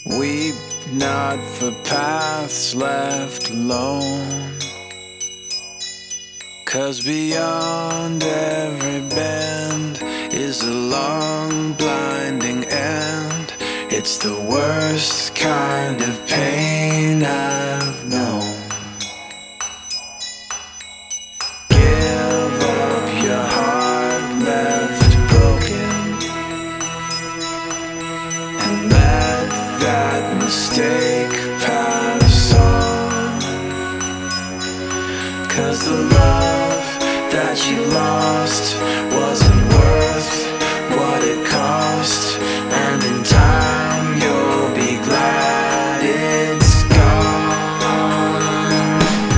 Weep not for paths left alone, 'cause beyond every bend is a long blinding end. It's the worst kind of pain I've known. Give up your heart left broken, and let that mistake pass on. 'Cause the love that you lost wasn't worth what it cost, and in time you'll be glad it's gone.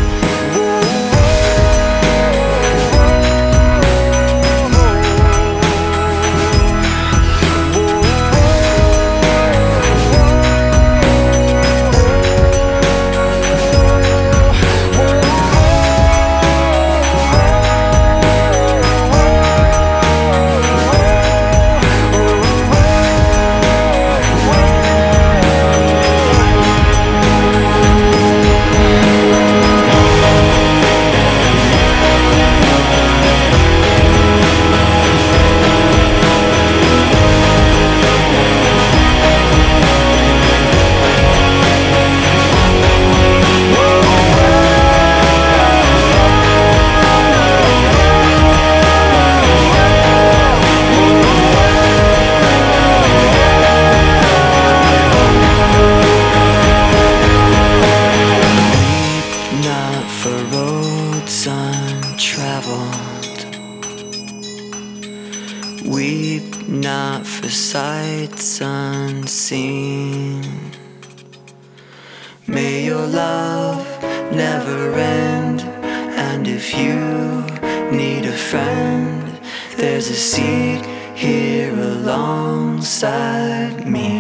For roads untraveled, weep not for sights unseen. May your love never end, and if you need a friend, there's a seat here alongside me.